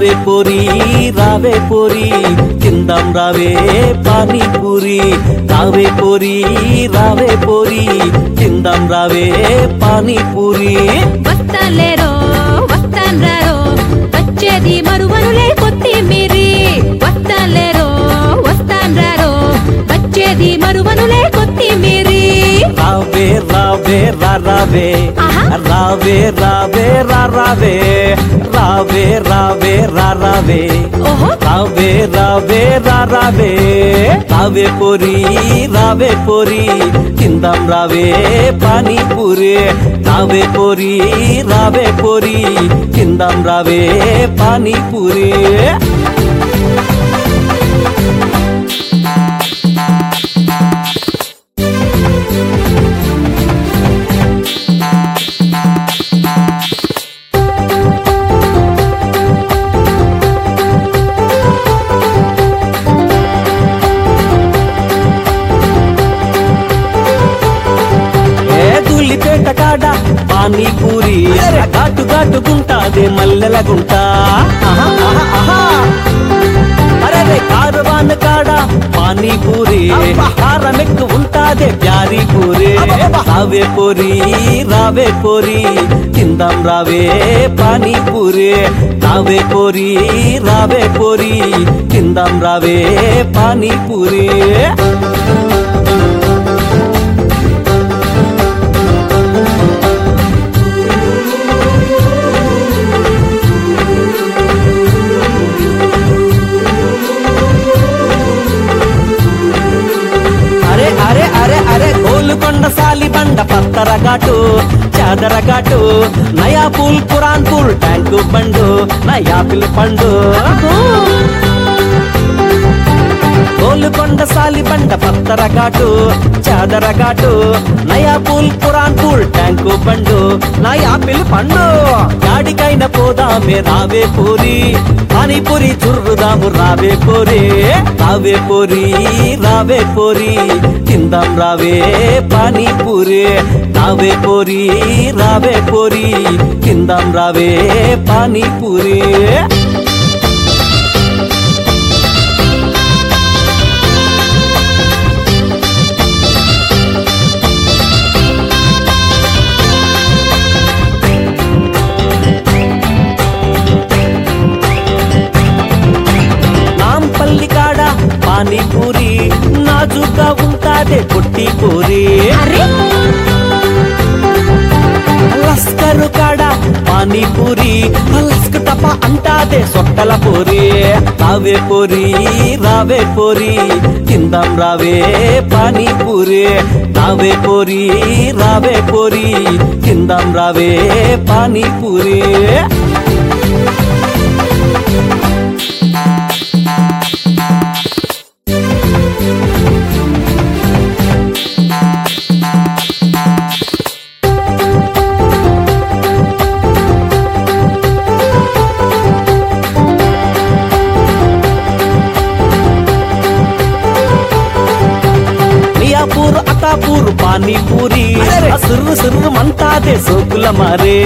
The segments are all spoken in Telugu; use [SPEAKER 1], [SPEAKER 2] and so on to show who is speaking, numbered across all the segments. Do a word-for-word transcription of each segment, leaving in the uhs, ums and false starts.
[SPEAKER 1] రావే పోరి రావే పోరి తిందాం రావే పానీపూరి రావే పోరి రావే పోరి తిందాం రావే పానీపూరి
[SPEAKER 2] వస్తాలేరో వస్తాన్రారో వచ్చేది మరువనులే కొత్తిమీరి వస్తాలేరో వస్తాన్రారో వచ్చేది మరువనులే కొత్తిమీరి
[SPEAKER 1] రావే రావే రా రావే రావే రావే రా రావే రావే రావే రా రావే రావే రావే రా రావే రావే పోరి రావే పోరి తిందాం రావే పానీపూరి రావే పోరి రావే పోరి తిందాం రావే పానీపూరి పేట కాడ పానీపూరి ఘాటు ఘాటుకుంటాదే మల్లెల గుంట అరే కారువాన్ కాడ పానీపూరి కారమెక్కు ఉంటాదే ప్యారీ పూరి రావే పోరి రావే పోరి తిందాం రావే పానీపూరి రావే పోరి రావే పోరి తిందాం రావే పానీపూరి అరే అరే అరే గోలుకొండ సాలి బండ పత్తర ఘాటు చాదర ఘాటు నయా పూల్ పురాన్ పూల్ ట్యాంకు బండు నయా పిల్ పండు గోలుకొండ సాలి బండ పత్తర ఘాటు చాదర ఘాటు నయా పూల్ పురాన్ పూల్ ట్యాంకు బండు నయా పిల్ పండు యాడికైనా పోదామే రావే పూరి పానీపూరి చుర్రుదాము రావే పోరి రావే పోరి రావే పోరి తిందాం రావే పానీపూరి రావే పోరి రావే పోరి తిందాం రావే పానీపూరి పానీపూరి నాజుగా ఉంటాదే పొట్టి పూరి లస్కరు కాడ పానీపూరి లస్క తప్ప అంటాదే సొట్టల పూరి రావే పోరి రావే పోరి తిందాం రావే పానీపూరి రావే పోరి రావే పోరి తిందాం రావే పానీపూరి పూర్ అతాపూర్ పానీపూరి సుర్రు సుర్రు మంటాదే సోకుల మారే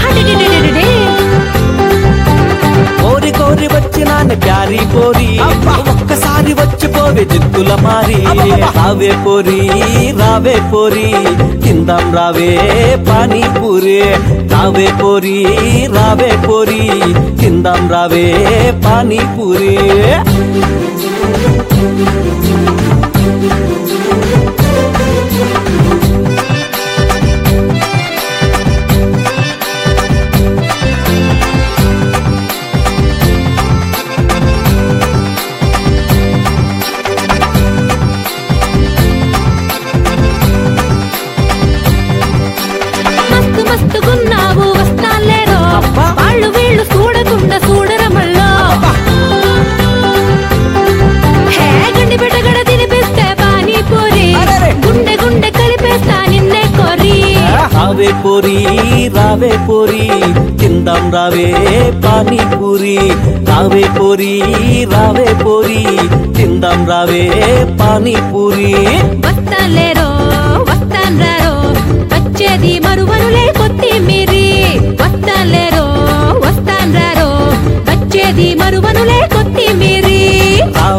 [SPEAKER 1] కోరి కోరి వచ్చినాను ప్యారీ పోరి ఒక్కసారి వచ్చిపోవే జిత్తుల మారి రావే పోరి రావే పోరి తిందాం రావే పానీపూరి రావే పోరి రావే పోరి తిందాం రావే పానీపూరి
[SPEAKER 2] మస్తుగున్నావు వస్తాలేరో వాళ్ళు వీళ్ళు చూడకుండా చూడరమల్లో హే గండి బిడ్డగడ తినిపిస్తే పానీపూరి గుండె గుండె కలిపేస్తా నిన్నే కోరి
[SPEAKER 1] రావే పోరి రావే పోరి తిందాం రావే పానీపూరి రావే పోరి రావే పోరి తిందాం రావే పానీపూరి
[SPEAKER 2] వస్తాలేరో వస్తాన్రారో వచ్చేది మరువనులే కొత్తిమీరి వస్తాలేరో వస్తాన్రారో వచ్చేది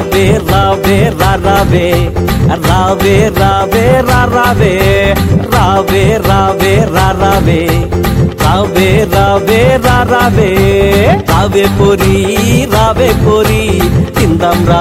[SPEAKER 1] రావే రావే రా రావే రావే రావే రా రావే రావే రావే రా రావే రావే రావే రా రావే రావే పోరి రావే పోరి తిందాం రా